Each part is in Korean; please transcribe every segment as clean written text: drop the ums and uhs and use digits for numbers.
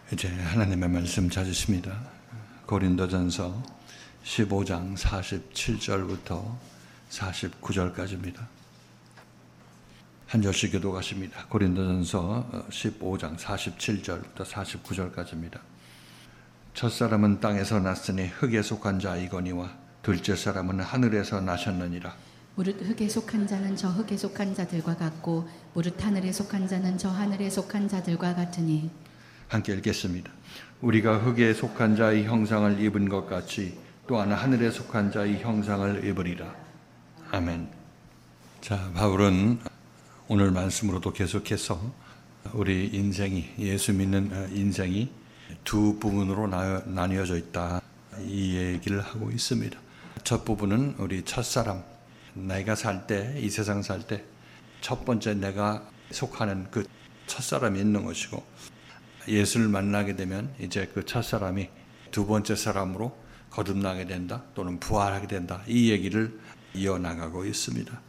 이제 하나님의 말씀 찾으십니다. 고린도전서 15장 47절부터 49절까지입니다. 한 절씩 교독하십니다. 고린도전서 15장 47절부터 49절까지입니다. 첫사람은 땅에서 났으니 흙에 속한 자이거니와 둘째 사람은 하늘에서 나셨느니라. 무릇 흙에 속한 자는 저 흙에 속한 자들과 같고 무릇 하늘에 속한 자는 저 하늘에 속한 자들과 같으니. 함께 읽겠습니다. 우리가 흙에 속한 자의 형상을 입은 것 같이 또한 하늘에 속한 자의 형상을 입으리라. 아멘. 자, 바울은 오늘 말씀으로도 계속해서 우리 인생이, 예수 믿는 인생이 두 부분으로 나뉘어져 있다, 이 얘기를 하고 있습니다. 첫 부분은 우리 첫사람, 내가 살 때, 이 세상 살 때 첫 번째 내가 속하는 그 첫사람이 있는 것이고, 예수를 만나게 되면 이제 그 첫사람이 두 번째 사람으로 거듭나게 된다, 또는 부활하게 된다, 이 얘기를 이어나가고 있습니다.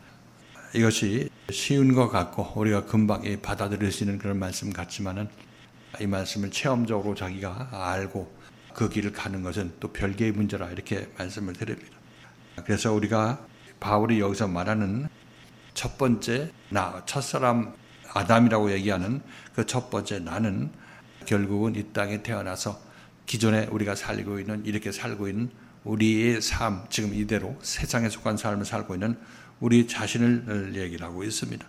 이것이 쉬운 것 같고 우리가 금방 받아들일 수 있는 그런 말씀 같지만은, 이 말씀을 체험적으로 자기가 알고 그 길을 가는 것은 또 별개의 문제라, 이렇게 말씀을 드립니다. 그래서 우리가 바울이 여기서 말하는 첫 번째 나, 첫사람 아담이라고 얘기하는 그 첫 번째 나는 결국은 이 땅에 태어나서 기존에 우리가 살고 있는, 이렇게 살고 있는 우리의 삶, 지금 이대로 세상에 속한 삶을 살고 있는 우리 자신을 얘기를 하고 있습니다.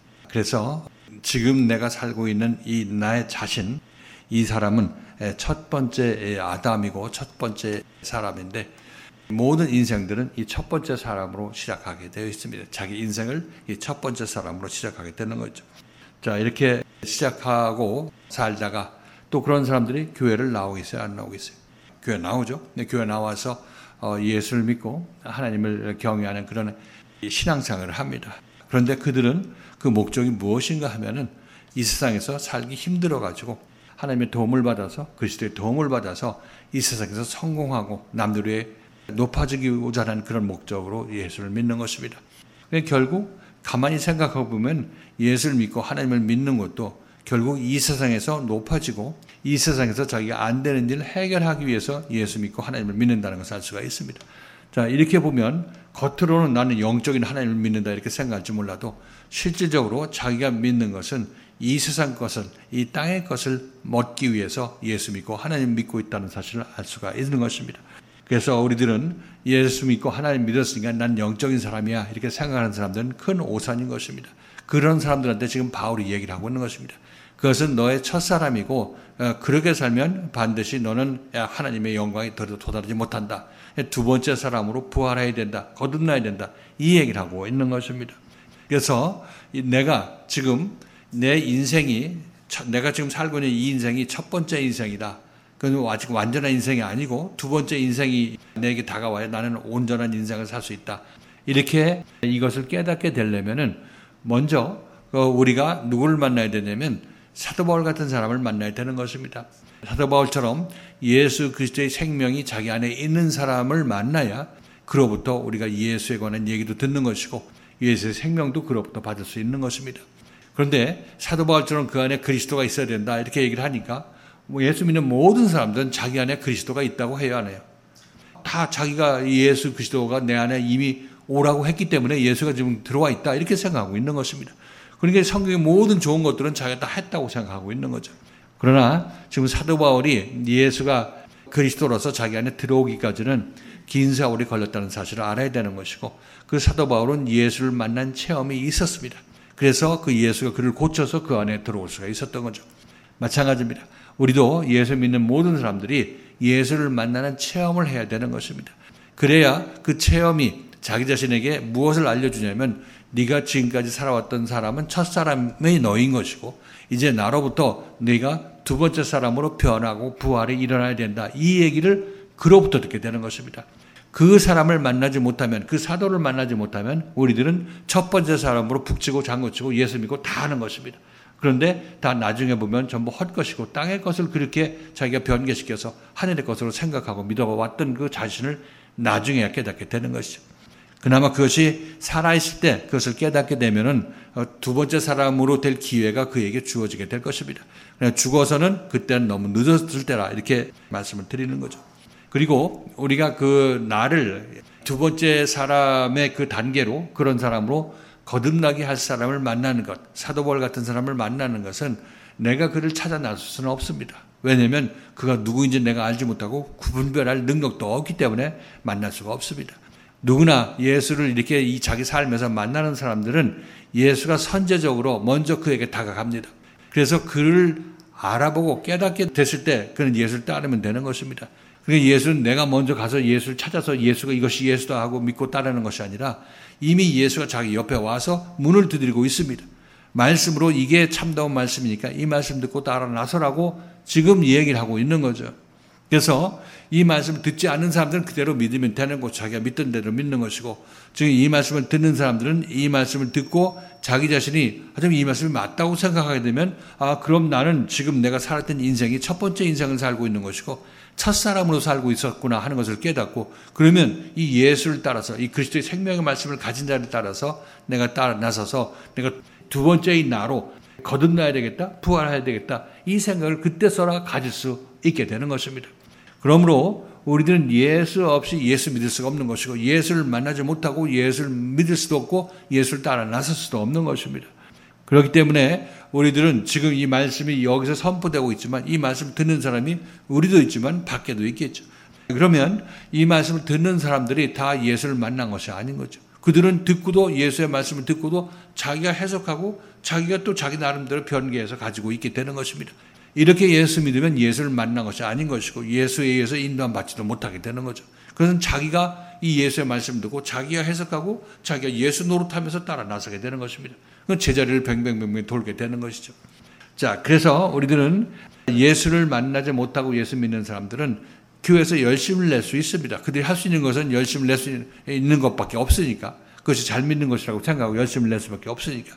그래서 지금 내가 살고 있는 이 나의 자신, 이 사람은 첫 번째 아담이고 첫 번째 사람인데, 모든 인생들은 이 첫 번째 사람으로 시작하게 되어 있습니다. 자기 인생을 이 첫 번째 사람으로 시작하게 되는 거죠. 자, 이렇게 시작하고 살다가 또 그런 사람들이 교회를 나오고 있어요, 안 나오고 있어요? 교회 나오죠. 교회 나와서 예수를 믿고 하나님을 경외하는 그런 신앙생활을 합니다. 그런데 그들은 그 목적이 무엇인가 하면은 이 세상에서 살기 힘들어가지고 하나님의 도움을 받아서, 그리스도의 도움을 받아서 이 세상에서 성공하고 남들 위해 높아지고자 하는 그런 목적으로 예수를 믿는 것입니다. 결국 가만히 생각해 보면 예수를 믿고 하나님을 믿는 것도 결국 이 세상에서 높아지고 이 세상에서 자기가 안 되는 일을 해결하기 위해서 예수 믿고 하나님을 믿는다는 것을 알 수가 있습니다. 자, 이렇게 보면 겉으로는 나는 영적인 하나님을 믿는다 이렇게 생각할지 몰라도 실질적으로 자기가 믿는 것은 이 세상 것을, 이 땅의 것을 얻기 위해서 예수 믿고 하나님 믿고 있다는 사실을 알 수가 있는 것입니다. 그래서 우리들은 예수 믿고 하나님 믿었으니까 난 영적인 사람이야 이렇게 생각하는 사람들은 큰 오산인 것입니다. 그런 사람들한테 지금 바울이 얘기를 하고 있는 것입니다. 그것은 너의 첫사람이고 그렇게 살면 반드시 너는 하나님의 영광에 도달하지 못한다. 두 번째 사람으로 부활해야 된다. 거듭나야 된다. 이 얘기를 하고 있는 것입니다. 그래서 내가 지금 내 인생이, 내가 지금 살고 있는 이 인생이 첫 번째 인생이다. 그건 아직 완전한 인생이 아니고 두 번째 인생이 내게 다가와야 나는 온전한 인생을 살 수 있다. 이렇게 이것을 깨닫게 되려면은 먼저 우리가 누구를 만나야 되냐면 사도 바울 같은 사람을 만나야 되는 것입니다. 사도 바울처럼 예수 그리스도의 생명이 자기 안에 있는 사람을 만나야 그로부터 우리가 예수에 관한 얘기도 듣는 것이고 예수의 생명도 그로부터 받을 수 있는 것입니다. 그런데 사도 바울처럼 그 안에 그리스도가 있어야 된다 이렇게 얘기를 하니까 예수 믿는 모든 사람들은 자기 안에 그리스도가 있다고 해야 하네요. 다 자기가 예수 그리스도가 내 안에 이미 오라고 했기 때문에 예수가 지금 들어와 있다 이렇게 생각하고 있는 것입니다. 그러니까 성경의 모든 좋은 것들은 자기가 다 했다고 생각하고 있는 거죠. 그러나 지금 사도 바울이 예수가 그리스도로서 자기 안에 들어오기까지는 긴 세월이 걸렸다는 사실을 알아야 되는 것이고, 그 사도 바울은 예수를 만난 체험이 있었습니다. 그래서 그 예수가 그를 고쳐서 그 안에 들어올 수가 있었던 거죠. 마찬가지입니다. 우리도 예수 믿는 모든 사람들이 예수를 만나는 체험을 해야 되는 것입니다. 그래야 그 체험이 자기 자신에게 무엇을 알려주냐면, 네가 지금까지 살아왔던 사람은 첫사람의 너인 것이고 이제 나로부터 네가 두 번째 사람으로 변하고 부활이 일어나야 된다. 이 얘기를 그로부터 듣게 되는 것입니다. 그 사람을 만나지 못하면, 그 사도를 만나지 못하면 우리들은 첫 번째 사람으로 북치고 장구치고 예수 믿고 다 하는 것입니다. 그런데 다 나중에 보면 전부 헛것이고 땅의 것을 그렇게 자기가 변개시켜서 하늘의 것으로 생각하고 믿어왔던 그 자신을 나중에 깨닫게 되는 것이죠. 그나마 그것이 살아있을 때 그것을 깨닫게 되면은 두 번째 사람으로 될 기회가 그에게 주어지게 될 것입니다. 그냥 죽어서는 그때는 너무 늦었을 때라 이렇게 말씀을 드리는 거죠. 그리고 우리가 그 나를 두 번째 사람의 그 단계로 그런 사람으로 거듭나게 할 사람을 만나는 것, 사도 바울 같은 사람을 만나는 것은 내가 그를 찾아 나설 수는 없습니다. 왜냐하면 그가 누구인지 내가 알지 못하고 구분별할 능력도 없기 때문에 만날 수가 없습니다. 누구나 예수를 이렇게 이 자기 삶에서 만나는 사람들은 예수가 선제적으로 먼저 그에게 다가갑니다. 그래서 그를 알아보고 깨닫게 됐을 때 그는 예수를 따르면 되는 것입니다. 그러니까 예수는 내가 먼저 가서 예수를 찾아서 예수가 이것이 예수다 하고 믿고 따르는 것이 아니라 이미 예수가 자기 옆에 와서 문을 두드리고 있습니다. 말씀으로 이게 참다운 말씀이니까 이 말씀 듣고 따라 나서라고 지금 얘기를 하고 있는 거죠. 그래서 이 말씀을 듣지 않는 사람들은 그대로 믿으면 되는 거고 자기가 믿던 대로 믿는 것이고 지금 이 말씀을 듣는 사람들은 이 말씀을 듣고 자기 자신이 이 말씀이 맞다고 생각하게 되면 그럼 나는 지금 내가 살았던 인생이 첫 번째 인생을 살고 있는 것이고 첫사람으로 살고 있었구나 하는 것을 깨닫고 그러면 이 예수를 따라서 이 그리스도의 생명의 말씀을 가진 자를 따라서 내가 따라 나서서 내가 두 번째의 나로 거듭나야 되겠다, 부활해야 되겠다 이 생각을 그때서라 가질 수 있게 되는 것입니다. 그러므로 우리들은 예수 없이 예수 믿을 수가 없는 것이고 예수를 만나지 못하고 예수를 믿을 수도 없고 예수를 따라 나설 수도 없는 것입니다. 그렇기 때문에 우리들은 지금 이 말씀이 여기서 선포되고 있지만 이 말씀 듣는 사람이 우리도 있지만 밖에도 있겠죠. 그러면 이 말씀을 듣는 사람들이 다 예수를 만난 것이 아닌 거죠. 그들은 듣고도 예수의 말씀을 듣고도 자기가 해석하고 자기가 또 자기 나름대로 변개해서 가지고 있게 되는 것입니다. 이렇게 예수 믿으면 예수를 만난 것이 아닌 것이고 예수에 의해서 인도함 받지도 못하게 되는 거죠. 그것은 자기가 이 예수의 말씀을 듣고 자기가 해석하고 자기가 예수 노릇하면서 따라 나서게 되는 것입니다. 그건 제자리를 뱅뱅뱅뱅 돌게 되는 것이죠. 자, 그래서 우리들은 예수를 만나지 못하고 예수 믿는 사람들은 교회에서 열심을 낼 수 있습니다. 그들이 할 수 있는 것은 열심을 낼 수 있는 것밖에 없으니까 그것이 잘 믿는 것이라고 생각하고 열심을 낼 수밖에 없으니까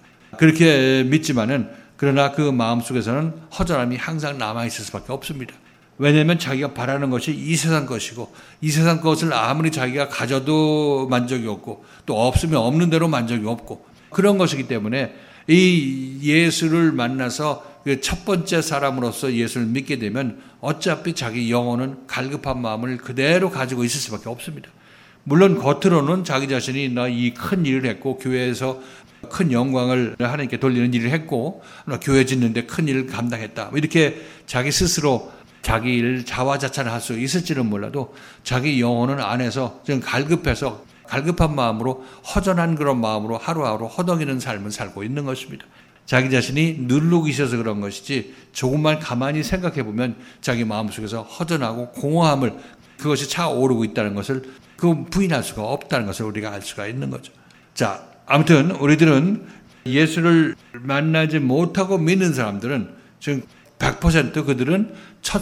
그렇게 믿지만은 그러나 그 마음속에서는 허전함이 항상 남아있을 수밖에 없습니다. 왜냐하면 자기가 바라는 것이 이 세상 것이고 이 세상 것을 아무리 자기가 가져도 만족이 없고 또 없으면 없는 대로 만족이 없고 그런 것이기 때문에 이 예수를 만나서 그 첫 번째 사람으로서 예수를 믿게 되면 어차피 자기 영혼은 갈급한 마음을 그대로 가지고 있을 수밖에 없습니다. 물론 겉으로는 자기 자신이 나 이 큰 일을 했고 교회에서 큰 영광을 하나님께 돌리는 일을 했고 교회 짓는데 큰 일을 감당했다 이렇게 자기 스스로 자기 일을 자화자찬을 할 수 있을지는 몰라도 자기 영혼은 안에서 좀 갈급해서 갈급한 마음으로 허전한 그런 마음으로 하루하루 허덕이는 삶을 살고 있는 것입니다. 자기 자신이 누르고 있어서 그런 것이지 조금만 가만히 생각해 보면 자기 마음속에서 허전하고 공허함을 그것이 차오르고 있다는 것을 그 부인할 수가 없다는 것을 우리가 알 수가 있는 거죠. 자, 아무튼 우리들은 예수를 만나지 못하고 믿는 사람들은 지금 100% 그들은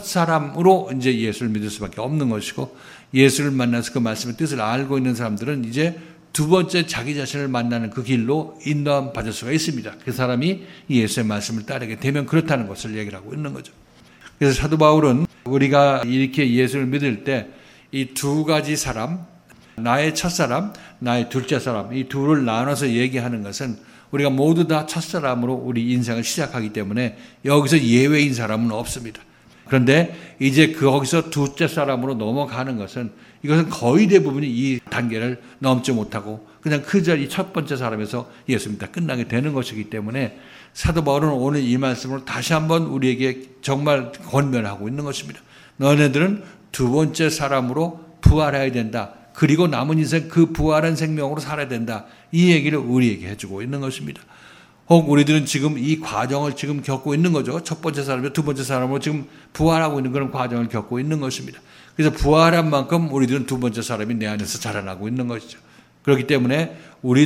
첫사람으로 이제 예수를 믿을 수밖에 없는 것이고 예수를 만나서 그 말씀의 뜻을 알고 있는 사람들은 이제 두 번째 자기 자신을 만나는 그 길로 인도함 받을 수가 있습니다. 그 사람이 예수의 말씀을 따르게 되면 그렇다는 것을 얘기를 하고 있는 거죠. 그래서 사도 바울은 우리가 이렇게 예수를 믿을 때 이 두 가지 사람, 나의 첫사람, 나의 둘째 사람 이 둘을 나눠서 얘기하는 것은 우리가 모두 다 첫사람으로 우리 인생을 시작하기 때문에 여기서 예외인 사람은 없습니다. 그런데 이제 거기서 둘째 사람으로 넘어가는 것은 이것은 거의 대부분이 이 단계를 넘지 못하고 그냥 그 자리 첫 번째 사람에서 예수 믿다 끝나게 되는 것이기 때문에 사도 바울은 오늘 이 말씀으로 다시 한번 우리에게 정말 권면하고 있는 것입니다. 너네들은 두 번째 사람으로 부활해야 된다. 그리고 남은 인생 그 부활한 생명으로 살아야 된다. 이 얘기를 우리에게 해주고 있는 것입니다. 혹 우리들은 지금 이 과정을 지금 겪고 있는 거죠. 첫 번째 사람이나 두 번째 사람으로 지금 부활하고 있는 그런 과정을 겪고 있는 것입니다. 그래서 부활한 만큼 우리들은 두 번째 사람이 내 안에서 자라나고 있는 것이죠. 그렇기 때문에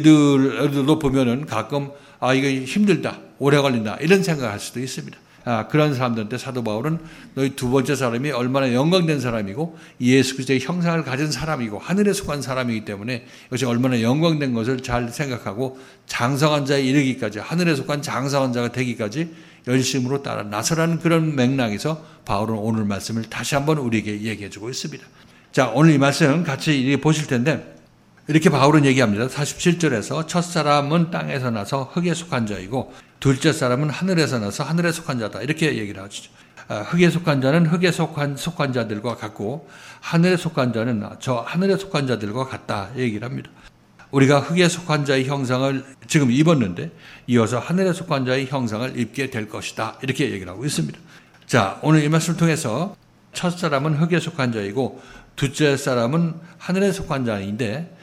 우리들도 보면은 가끔 이거 힘들다, 오래 걸린다 이런 생각을 할 수도 있습니다. 그런 사람들한테 사도 바울은 너희 두 번째 사람이 얼마나 영광된 사람이고 예수 그리스도의 형상을 가진 사람이고 하늘에 속한 사람이기 때문에 이것이 얼마나 영광된 것을 잘 생각하고 장성한 자에 이르기까지 하늘에 속한 장성한 자가 되기까지 열심으로 따라 나서라는 그런 맥락에서 바울은 오늘 말씀을 다시 한번 우리에게 얘기해 주고 있습니다. 자, 오늘 이 말씀 같이 보실 텐데 이렇게 바울은 얘기합니다. 47절에서 첫사람은 땅에서 나서 흙에 속한 자이고 둘째 사람은 하늘에서 나서 하늘에 속한 자다. 이렇게 얘기를 하죠. 흙에 속한 자는 흙에 속한 자들과 같고 하늘에 속한 자는 저 하늘에 속한 자들과 같다. 얘기를 합니다. 우리가 흙에 속한 자의 형상을 지금 입었는데 이어서 하늘에 속한 자의 형상을 입게 될 것이다. 이렇게 얘기를 하고 있습니다. 자, 오늘 이 말씀을 통해서 첫 사람은 흙에 속한 자이고 둘째 사람은 하늘에 속한 자인데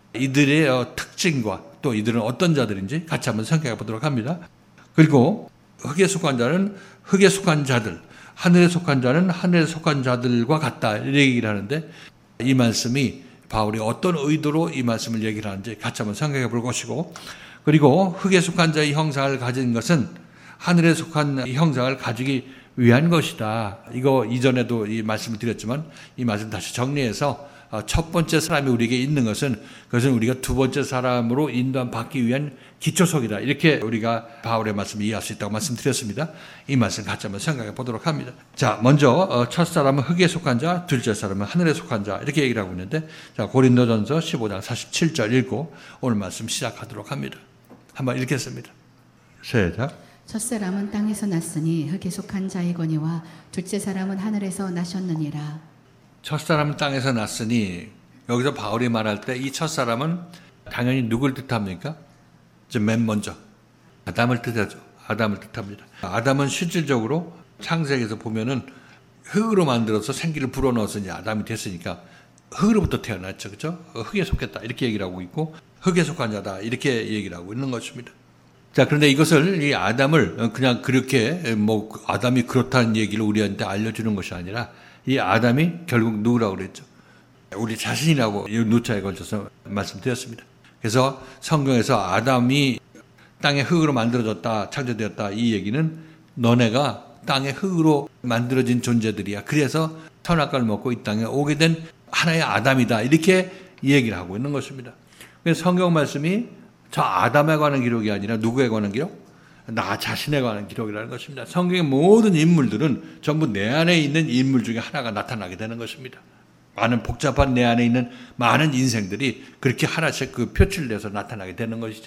이들의 특징과 또 이들은 어떤 자들인지 같이 한번 생각해 보도록 합니다. 그리고 흙에 속한 자는 흙에 속한 자들, 하늘에 속한 자는 하늘에 속한 자들과 같다. 이렇게 얘기를 하는데 이 말씀이 바울이 어떤 의도로 이 말씀을 얘기를 하는지 같이 한번 생각해 볼 것이고 그리고 흙에 속한 자의 형상을 가진 것은 하늘에 속한 형상을 가지기 위한 것이다. 이거 이전에도 이 말씀을 드렸지만 이 말씀 다시 정리해서 첫 번째 사람이 우리에게 있는 것은 그것은 우리가 두 번째 사람으로 인도함 받기 위한 기초석이다. 이렇게 우리가 바울의 말씀을 이해할 수 있다고 말씀드렸습니다. 이 말씀 같이 한번 생각해 보도록 합니다. 자, 먼저 첫 사람은 흙에 속한 자, 둘째 사람은 하늘에 속한 자 이렇게 얘기를 하고 있는데 자, 고린도전서 15장 47절 읽고 오늘 말씀 시작하도록 합니다. 한번 읽겠습니다. 시작. 첫사람은 땅에서 났으니 흙에 속한 자이거니와 둘째 사람은 하늘에서 나셨느니라. 첫사람은 땅에서 났으니 여기서 바울이 말할 때 이 첫사람은 당연히 누굴 뜻합니까? 맨 먼저 아담을 뜻하죠. 아담을 뜻합니다. 아담은 실질적으로 창세기에서 보면은 흙으로 만들어서 생기를 불어넣어서 이제 아담이 됐으니까 흙으로부터 태어났죠. 그렇죠? 흙에 속했다. 이렇게 얘기를 하고 있고 흙에 속한 자다. 이렇게 얘기를 하고 있는 것입니다. 자, 그런데 이것을 이 아담을 그냥 그렇게 뭐 아담이 그렇다는 얘기를 우리한테 알려주는 것이 아니라 이 아담이 결국 누구라고 그랬죠? 우리 자신이라고 누차에 걸쳐서 말씀드렸습니다. 그래서 성경에서 아담이 땅의 흙으로 만들어졌다, 창조되었다 이 얘기는 너네가 땅의 흙으로 만들어진 존재들이야. 그래서 선악과를 먹고 이 땅에 오게 된 하나의 아담이다. 이렇게 얘기를 하고 있는 것입니다. 그래서 성경 말씀이 저 아담에 관한 기록이 아니라 누구에 관한 기록? 나 자신에 관한 기록이라는 것입니다. 성경의 모든 인물들은 전부 내 안에 있는 인물 중에 하나가 나타나게 되는 것입니다. 많은 복잡한 내 안에 있는 많은 인생들이 그렇게 하나씩 그 표출돼서 나타나게 되는 것이죠.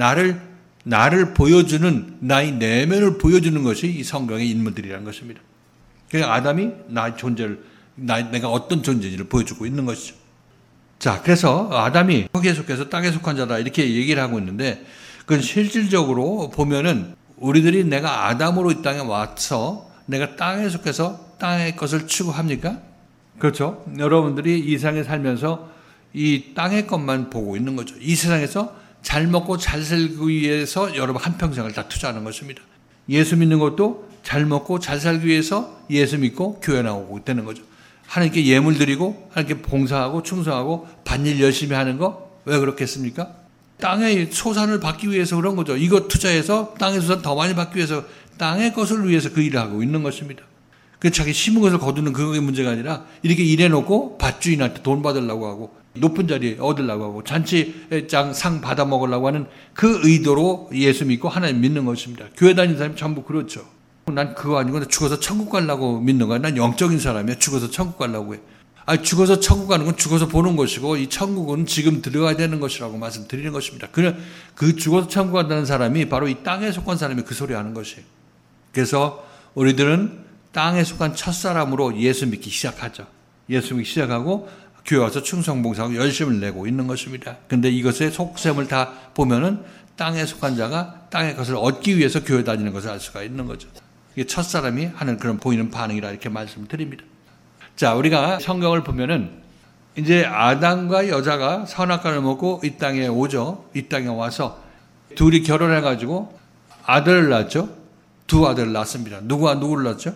나를 보여주는 나의 내면을 보여주는 것이 이 성경의 인물들이라는 것입니다. 그러니까 아담이 나의 존재를 내가 어떤 존재인지를 보여주고 있는 것이죠. 자, 그래서 아담이 흙에 속해서 땅에 속한 자다 이렇게 얘기를 하고 있는데 그건 실질적으로 보면은 우리들이 내가 아담으로 이 땅에 와서 내가 땅에 속해서 땅의 것을 추구합니까? 그렇죠. 여러분들이 이 세상에 살면서 이 땅의 것만 보고 있는 거죠. 이 세상에서 잘 먹고 잘 살기 위해서 여러분 한평생을 다 투자하는 것입니다. 예수 믿는 것도 잘 먹고 잘 살기 위해서 예수 믿고 교회 나오고 있다는 거죠. 하나님께 예물 드리고 하나님께 봉사하고 충성하고 밭일 열심히 하는 거 왜 그렇겠습니까? 땅의 소산을 받기 위해서 그런 거죠. 이거 투자해서 땅의 소산 더 많이 받기 위해서 땅의 것을 위해서 그 일을 하고 있는 것입니다. 그 자기 심은 것을 거두는 그게 문제가 아니라 이렇게 일해놓고 밭주인한테 돈 받으려고 하고 높은 자리 얻으려고 하고 잔치장 상 받아 먹으려고 하는 그 의도로 예수 믿고 하나님 믿는 것입니다. 교회 다니는 사람이 전부 그렇죠. 난 그거 아니고 죽어서 천국 가려고 믿는 거야. 난 영적인 사람이야. 죽어서 천국 가려고 해. 아니, 죽어서 천국 가는 건 죽어서 보는 것이고 이 천국은 지금 들어가야 되는 것이라고 말씀드리는 것입니다. 그 죽어서 천국 간다는 사람이 바로 이 땅에 속한 사람이 그 소리 하는 것이에요. 그래서 우리들은 땅에 속한 첫사람으로 예수 믿기 시작하죠. 예수 믿기 시작하고 교회 와서 충성봉사하고 열심을 내고 있는 것입니다. 근데 이것의 속셈을 다 보면은 땅에 속한 자가 땅의 것을 얻기 위해서 교회 다니는 것을 알 수가 있는 거죠. 이게 첫사람이 하는 그런 보이는 반응이라 이렇게 말씀드립니다. 자, 우리가 성경을 보면은 이제 아담과 여자가 선악과를 먹고 이 땅에 오죠. 이 땅에 와서 둘이 결혼해가지고 아들을 낳았죠. 두 아들을 낳습니다. 누구를 낳았죠?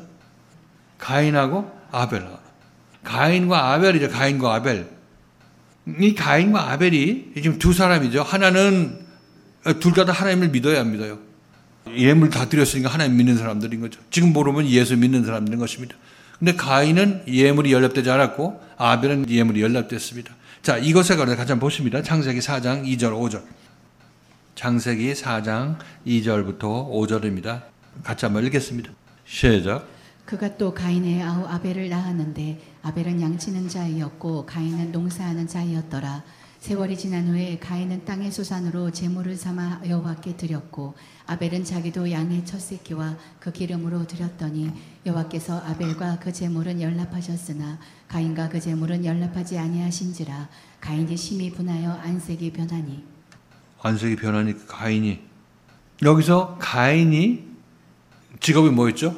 가인하고 아벨. 가인과 아벨이죠. 가인과 아벨. 이 가인과 아벨이 지금 두 사람이죠. 하나는 둘 다 하나님을 믿어야 안 믿어요. 예물 다 드렸으니까 하나님 믿는 사람들인 거죠. 지금 모르면 예수 믿는 사람들인 것입니다. 근데 가인은 예물이 연락되지 않았고 아벨은 예물이 연락됐습니다. 자, 이것에 관해서 같이 한번 보십니다. 창세기 4장 2절 5절. 창세기 4장 2절부터 5절입니다. 같이 한번 읽겠습니다. 시작. 그가 또 가인의 아우 아벨을 낳았는데 아벨은 양치는 자이었고 가인은 농사하는 자이었더라. 세월이 지난 후에 가인은 땅의 소산으로 제물을 삼아 여호와께 드렸고 아벨은 자기도 양의 첫 새끼와 그 기름으로 드렸더니 여호와께서 아벨과 그 제물은 연락하셨으나 가인과 그 제물은 연락하지 아니하신지라. 가인이 심히 분하여 안색이 변하니. 안색이 변하니 가인이, 여기서 가인이 직업이 뭐였죠?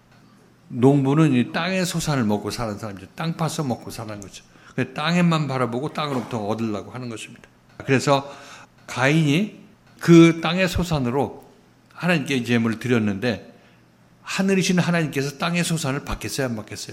농부는 이 땅의 소산을 먹고 사는 사람이죠. 땅 파서 먹고 사는 거죠. 땅에만 바라보고 땅으로부터 얻으려고 하는 것입니다. 그래서 가인이 그 땅의 소산으로 하나님께 제물을 드렸는데 하늘이신 하나님께서 땅의 소산을 받겠어요, 안 받겠어요?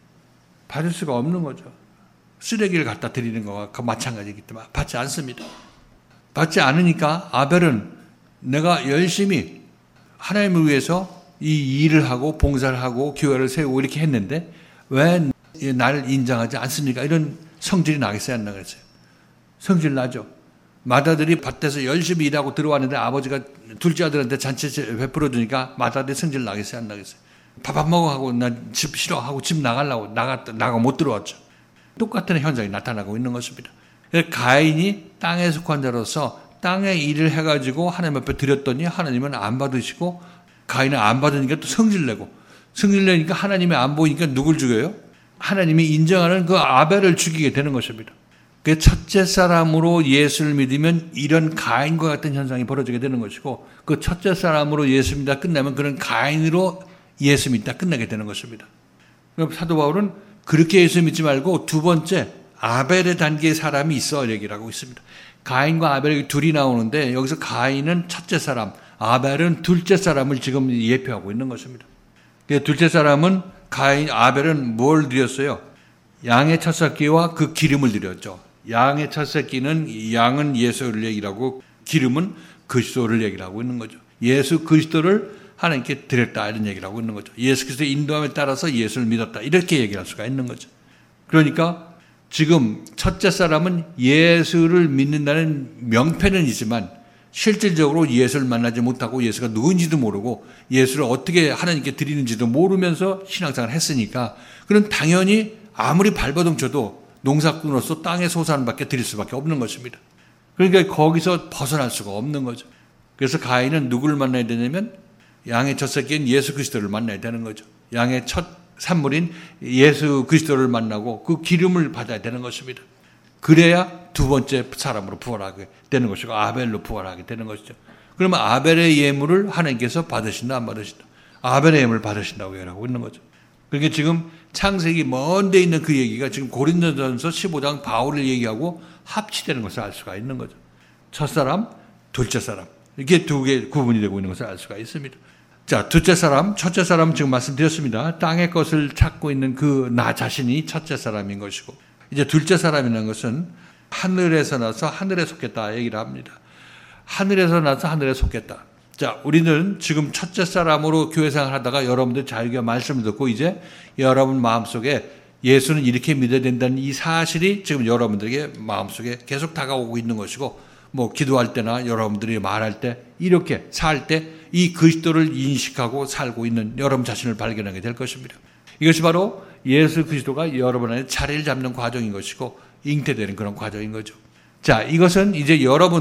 받을 수가 없는 거죠. 쓰레기를 갖다 드리는 거와 마찬가지이기 때문에 받지 않습니다. 받지 않으니까 아벨은 내가 열심히 하나님을 위해서 이 일을 하고 봉사를 하고 교회를 세우고 이렇게 했는데 왜 나를 인정하지 않습니까? 이런 성질이 나겠어요, 안 나겠어요? 성질 나죠. 맏아들이 밭에서 열심히 일하고 들어왔는데 아버지가 둘째 아들한테 잔치 베풀어 주니까 맏아들이 성질 나겠어요, 안 나겠어요? 밥 안 먹어 하고 나 집 싫어하고 집 나가려고 나가 못 들어왔죠. 똑같은 현상이 나타나고 있는 것입니다. 가인이 땅에 속한 자로서 땅에 일을 해가지고 하나님 앞에 드렸더니 하나님은 안 받으시고 가인은 안 받으니까 또 성질내고 성질내니까 하나님이 안 보이니까 누굴 죽여요? 하나님이 인정하는 그 아벨을 죽이게 되는 것입니다. 그 첫째 사람으로 예수를 믿으면 이런 가인과 같은 현상이 벌어지게 되는 것이고 그 첫째 사람으로 예수 믿다 끝나면 그런 가인으로 예수 믿다 끝나게 되는 것입니다. 그럼 사도 바울은 그렇게 예수 믿지 말고 두 번째 아벨의 단계의 사람이 있어 얘기를 하고 있습니다. 가인과 아벨이 둘이 나오는데 여기서 가인은 첫째 사람, 아벨은 둘째 사람을 지금 예표하고 있는 것입니다. 둘째 사람은 아벨은 뭘 드렸어요? 양의 첫 새끼와 그 기름을 드렸죠. 양의 첫 새끼는 양은 예수를 얘기하고 기름은 그리스도를 얘기하고 있는 거죠. 예수 그리스도를 하나님께 드렸다 이런 얘기를 하고 있는 거죠. 예수 그리스도의 인도함에 따라서 예수를 믿었다 이렇게 얘기할 수가 있는 거죠. 그러니까 지금 첫째 사람은 예수를 믿는다는 명패는 있지만 실질적으로 예수를 만나지 못하고 예수가 누군지도 모르고 예수를 어떻게 하나님께 드리는지도 모르면서 신앙생활을 했으니까 그는 당연히 아무리 발버둥 쳐도 농사꾼으로서 땅의 소산밖에 드릴 수밖에 없는 것입니다. 그러니까 거기서 벗어날 수가 없는 거죠. 그래서 가인은 누구를 만나야 되냐면 양의 첫 새끼인 예수 그리스도를 만나야 되는 거죠. 양의 첫 산물인 예수 그리스도를 만나고 그 기름을 받아야 되는 것입니다. 그래야 두 번째 사람으로 부활하게 되는 것이고 아벨로 부활하게 되는 것이죠. 그러면 아벨의 예물을 하나님께서 받으신다 안 받으신다? 아벨의 예물을 받으신다고 얘기하고 있는 거죠. 그러니까 지금 창세기 먼 데 있는 그 얘기가 지금 고린도전서 15장 바울을 얘기하고 합치되는 것을 알 수가 있는 거죠. 첫사람, 둘째 사람 이렇게 두 개 구분이 되고 있는 것을 알 수가 있습니다. 자, 둘째 사람, 첫째 사람 지금 말씀드렸습니다. 땅의 것을 찾고 있는 그 나 자신이 첫째 사람인 것이고 이제 둘째 사람이라는 것은 하늘에서 나서 하늘에 속했다 얘기를 합니다. 하늘에서 나서 하늘에 속했다. 자, 우리는 지금 첫째 사람으로 교회 생활 하다가 여러분들 자유가 말씀을 듣고 이제 여러분 마음속에 예수는 이렇게 믿어야 된다는 이 사실이 지금 여러분들에게 마음속에 계속 다가오고 있는 것이고 뭐 기도할 때나 여러분들이 말할 때 이렇게 살 때 이 그리스도를 인식하고 살고 있는 여러분 자신을 발견하게 될 것입니다. 이것이 바로 예수 그리스도가 여러분 안에 자리를 잡는 과정인 것이고 잉태되는 그런 과정인 거죠. 자, 이것은 이제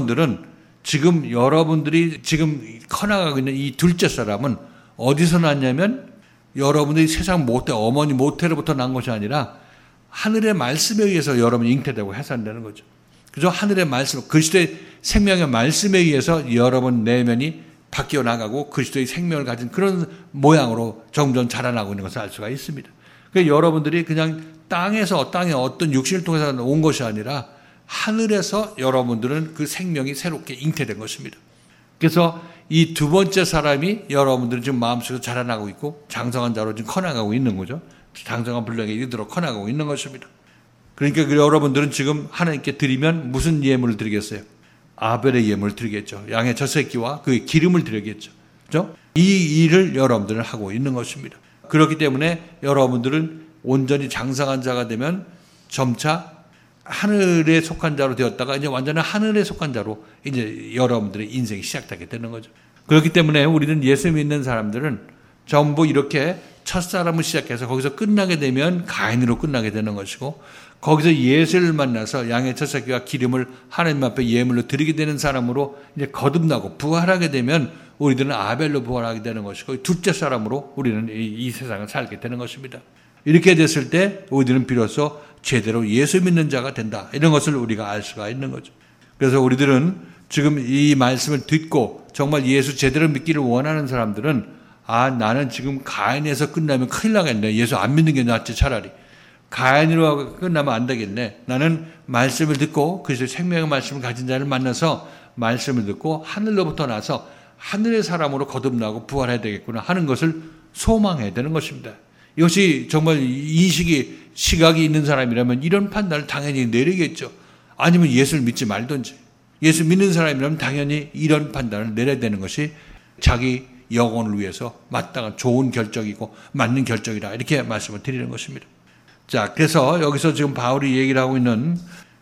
여러분들이 지금 커나가고 있는 이 둘째 사람은 어디서 났냐면 여러분들이 세상 모태, 어머니 모태로부터 난 것이 아니라 하늘의 말씀에 의해서 여러분이 잉태되고 해산되는 거죠. 그죠? 하늘의 말씀, 그리스도의 생명의 말씀에 의해서 여러분 내면이 바뀌어 나가고 그리스도의 생명을 가진 그런 모양으로 점점 자라나고 있는 것을 알 수가 있습니다. 그러니까 여러분들이 그냥 땅의 어떤 육신을 통해서 온 것이 아니라 하늘에서 여러분들은 그 생명이 새롭게 잉태된 것입니다. 그래서 이 두 번째 사람이 여러분들은 지금 마음속에서 자라나고 있고 장성한 자로 지금 커나가고 있는 거죠. 장성한 분량에 이르도록 커나가고 있는 것입니다. 그러니까 여러분들은 지금 하나님께 드리면 무슨 예물을 드리겠어요? 아벨의 예물을 드리겠죠. 양의 첫 새끼와 그의 기름을 드리겠죠. 그렇죠? 이 일을 여러분들은 하고 있는 것입니다. 그렇기 때문에 여러분들은 온전히 장성한 자가 되면 점차 하늘에 속한 자로 되었다가 이제 완전히 하늘에 속한 자로 이제 여러분들의 인생이 시작되게 되는 거죠. 그렇기 때문에 우리는 예수 믿는 사람들은 전부 이렇게 첫사람을 시작해서 거기서 끝나게 되면 가인으로 끝나게 되는 것이고, 거기서 예수를 만나서 양의 첫 새끼와 기름을 하나님 앞에 예물로 드리게 되는 사람으로 이제 거듭나고 부활하게 되면 우리들은 아벨로 부활하게 되는 것이고, 둘째 사람으로 우리는 이 세상을 살게 되는 것입니다. 이렇게 됐을 때 우리들은 비로소 제대로 예수 믿는 자가 된다, 이런 것을 우리가 알 수가 있는 거죠. 그래서 우리들은 지금 이 말씀을 듣고 정말 예수 제대로 믿기를 원하는 사람들은, 나는 지금 가인에서 끝나면 큰일 나겠네, 예수 안 믿는 게 낫지, 차라리 가인으로 끝나면 안 되겠네, 나는 말씀을 듣고 그리스도의 생명의 말씀을 가진 자를 만나서 말씀을 듣고 하늘로부터 나서 하늘의 사람으로 거듭나고 부활해야 되겠구나 하는 것을 소망해야 되는 것입니다. 이것이 정말 시각이 있는 사람이라면 이런 판단을 당연히 내리겠죠. 아니면 예수를 믿지 말든지. 예수 믿는 사람이라면 당연히 이런 판단을 내려야 되는 것이 자기 영혼을 위해서 마땅한 좋은 결정이고 맞는 결정이다, 이렇게 말씀을 드리는 것입니다. 자, 그래서 여기서 지금 바울이 얘기를 하고 있는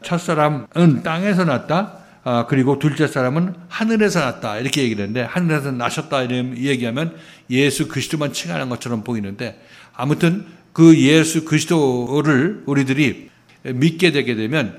첫사람은 땅에서 났다, 그리고 둘째 사람은 하늘에서 났다, 이렇게 얘기를 했는데, 하늘에서 나셨다 이런 얘기하면 예수 그리스도만 칭하는 것처럼 보이는데, 아무튼 그 예수 그리스도를 우리들이 믿게 되게 되면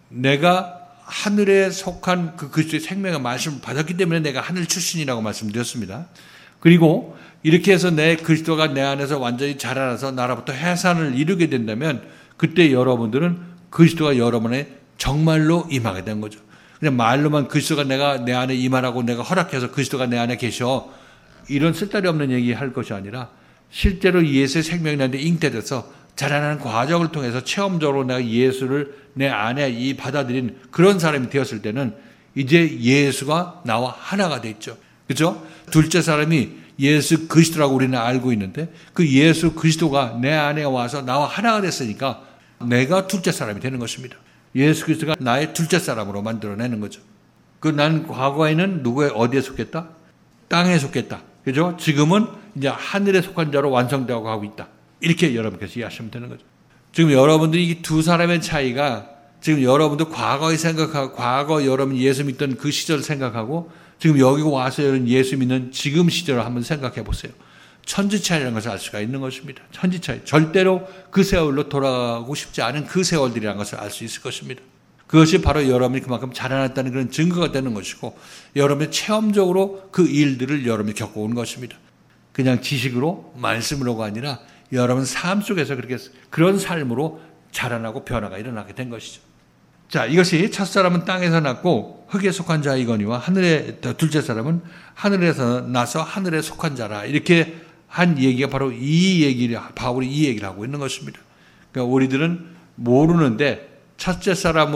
내가 하늘에 속한 그 그리스도의 생명의 말씀을 받았기 때문에 내가 하늘 출신이라고 말씀드렸습니다. 그리고 이렇게 해서 내 그리스도가 내 안에서 완전히 자라나서 나로부터 해산을 이루게 된다면 그때 여러분들은 그리스도가 여러분의 정말로 임하게 된 거죠. 그냥 말로만 그리스도가 내 안에 임하라고 내가 허락해서 그리스도가 내 안에 계셔, 이런 쓸데리 없는 얘기 할 것이 아니라 실제로 예수의 생명이 나한테 잉태돼서 자라나는 과정을 통해서 체험적으로 내가 예수를 내 안에 받아들인 그런 사람이 되었을 때는 이제 예수가 나와 하나가 됐죠. 그렇죠? 둘째 사람이 예수 그리스도라고 우리는 알고 있는데, 그 예수 그리스도가 내 안에 와서 나와 하나가 됐으니까 내가 둘째 사람이 되는 것입니다. 예수 그리스도가 나의 둘째 사람으로 만들어내는 거죠. 난 과거에는 어디에 속했다? 땅에 속했다. 그죠? 지금은 이제 하늘에 속한 자로 완성되어 가고 있다, 이렇게 여러분께서 이해하시면 되는 거죠. 지금 여러분들이 이 두 사람의 차이가, 지금 여러분들 과거에 생각하고, 과거 여러분 예수 믿던 그 시절을 생각하고, 지금 여기 와서 여러분 예수 믿는 지금 시절을 한번 생각해 보세요. 천지 차이라는 것을 알 수가 있는 것입니다. 천지 차이. 절대로 그 세월로 돌아가고 싶지 않은 그 세월들이라는 것을 알 수 있을 것입니다. 그것이 바로 여러분이 그만큼 자라났다는 그런 증거가 되는 것이고, 여러분의 체험적으로 그 일들을 여러분이 겪어온 것입니다. 그냥 지식으로, 말씀으로가 아니라 여러분 삶 속에서 그런 삶으로 자라나고 변화가 일어나게 된 것이죠. 자, 이것이 첫사람은 땅에서 났고 흙에 속한 자이거니와 둘째 사람은 하늘에서 나서 하늘에 속한 자라, 이렇게 한 얘기가 바로 바울이 이 얘기를 하고 있는 것입니다. 그러니까 우리들은 모르는데 첫째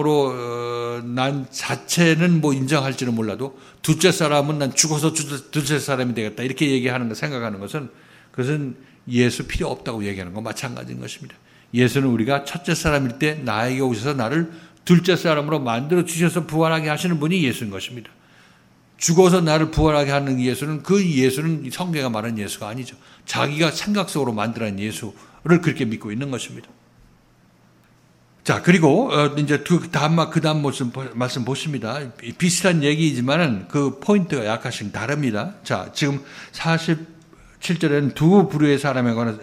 사람으로 난 자체는 인정할지는 몰라도 둘째 사람은 난 죽어서 둘째 사람이 되겠다, 이렇게 얘기하는 거, 생각하는 것은, 그것은 예수 필요 없다고 얘기하는 거 마찬가지인 것입니다. 예수는 우리가 첫째 사람일 때 나에게 오셔서 나를 둘째 사람으로 만들어 주셔서 부활하게 하시는 분이 예수인 것입니다. 죽어서 나를 부활하게 하는 예수는, 그 예수는 성경가 말하는 예수가 아니죠. 자기가 생각 속으로 만들어낸 예수를 그렇게 믿고 있는 것입니다. 자, 그리고 이제 그 다음 말씀 보십니다. 비슷한 얘기이지만은 그 포인트가 약간씩 다릅니다. 자, 지금 47절에는 두 부류의 사람에 관해서,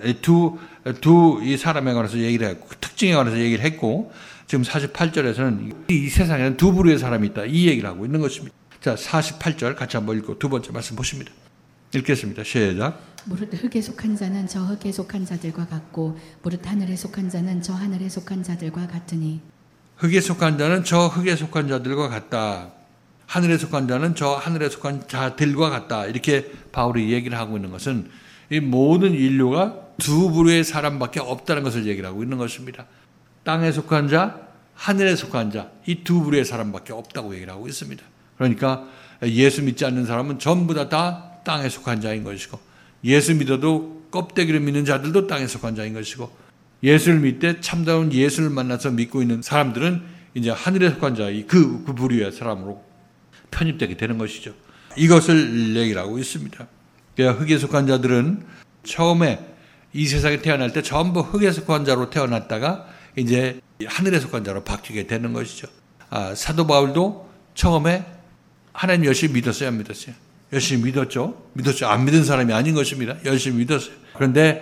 이 사람에 관해서 얘기를 했고, 특징에 관해서 얘기를 했고, 지금 48절에서는 이 세상에는 두 부류의 사람이 있다, 이 얘기를 하고 있는 것입니다. 자, 48절 같이 한번 읽고 두 번째 말씀 보십니다. 읽겠습니다. 시작. 무릇 흙에 속한 자는 저 흙에 속한 자들과 같고 무릇 하늘에 속한 자는 저 하늘에 속한 자들과 같으니, 흙에 속한 자는 저 흙에 속한 자들과 같다, 하늘에 속한 자는 저 하늘에 속한 자들과 같다, 이렇게 바울이 얘기를 하고 있는 것은 이 모든 인류가 두 부류의 사람밖에 없다는 것을 얘기를 하고 있는 것입니다. 땅에 속한 자, 하늘에 속한 자, 이 두 부류의 사람밖에 없다고 얘기를 하고 있습니다. 그러니까 예수 믿지 않는 사람은 전부 다 땅에 속한 자인 것이고, 예수 믿어도 껍데기를 믿는 자들도 땅에 속한 자인 것이고, 예수를 믿되 참다운 예수를 만나서 믿고 있는 사람들은 이제 하늘에 속한 자의 그 부류의 사람으로 편입되게 되는 것이죠. 이것을 얘기를 하고 있습니다. 그러니까 흙에 속한 자들은 처음에 이 세상에 태어날 때 전부 흙에 속한 자로 태어났다가 이제 하늘에 속한 자로 바뀌게 되는 것이죠. 사도 바울도 처음에 하나님 열심히 믿었어요, 안 믿었어요? 열심히 믿었죠. 안 믿은 사람이 아닌 것입니다. 열심히 믿었어요. 그런데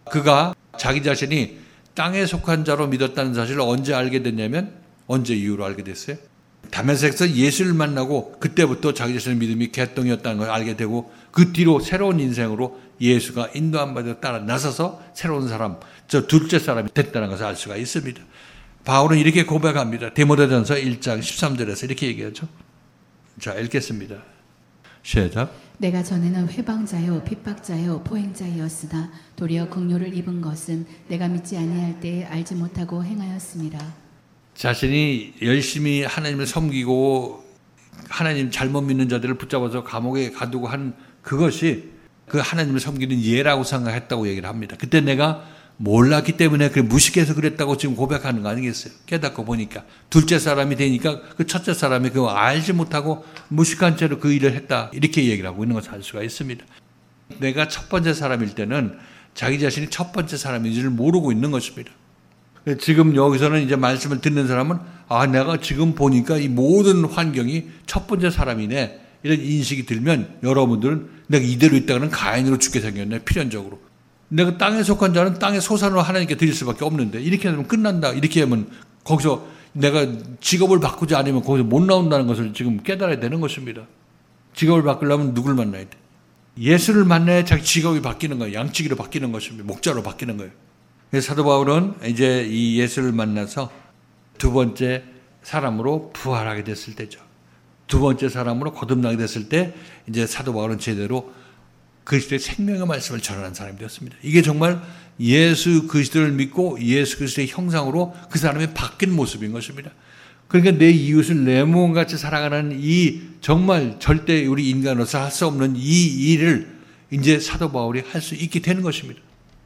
그가 자기 자신이 땅에 속한 자로 믿었다는 사실을 언제 알게 됐냐면 언제 이후로 알게 됐어요? 다메섹에서 예수를 만나고 그때부터 자기 자신의 믿음이 개똥이었다는 걸 알게 되고 그 뒤로 새로운 인생으로 예수가 인도한 바대로 따라 나서서 새로운 사람, 저 둘째 사람이 됐다는 것을 알 수가 있습니다. 바울은 이렇게 고백합니다. 디모데전서 1장 13절에서 이렇게 얘기하죠. 자, 읽겠습니다. 시작. 내가 전에는 회방자요 핍박자요 포행자이었으나 도리어 긍휼을 입은 것은 내가 믿지 아니할 때에 알지 못하고 행하였습니다. 자신이 열심히 하나님을 섬기고 하나님 잘못 믿는 자들을 붙잡아서 감옥에 가두고 한 그것이 그 하나님을 섬기는 예라고 생각했다고 얘기를 합니다. 그때 내가 몰랐기 때문에 그 무식해서 그랬다고 지금 고백하는 거 아니겠어요? 깨닫고 보니까 둘째 사람이 되니까 그 첫째 사람이 그거 알지 못하고 무식한 채로 그 일을 했다 이렇게 얘기를 하고 있는 것을 알 수가 있습니다. 내가 첫 번째 사람일 때는 자기 자신이 첫 번째 사람인지를 모르고 있는 것입니다. 지금 여기서는 이제 말씀을 듣는 사람은 내가 지금 보니까 이 모든 환경이 첫 번째 사람이네 이런 인식이 들면 여러분들은 내가 이대로 있다가는 가인으로 죽게 생겼네 필연적으로. 내가 땅에 속한 자는 땅의 소산으로 하나님께 드릴 수밖에 없는데 이렇게 하면 끝난다. 이렇게 하면 거기서 내가 직업을 바꾸지 않으면 거기서 못 나온다는 것을 지금 깨달아야 되는 것입니다. 직업을 바꾸려면 누굴 만나야 돼? 예수를 만나야 자기 직업이 바뀌는 거예요. 양치기로 바뀌는 것입니다. 목자로 바뀌는 거예요. 그래서 사도 바울은 이제 이 예수를 만나서 두 번째 사람으로 부활하게 됐을 때죠. 두 번째 사람으로 거듭나게 됐을 때 이제 사도 바울은 제대로 그리스도의 생명의 말씀을 전하는 사람이 되었습니다. 이게 정말 예수 그리스도를 믿고 예수 그리스도의 형상으로 그 사람이 바뀐 모습인 것입니다. 그러니까 내 이웃을 내 몸같이 살아가는 이 정말 절대 우리 인간으로서 할 수 없는 이 일을 이제 사도 바울이 할 수 있게 되는 것입니다.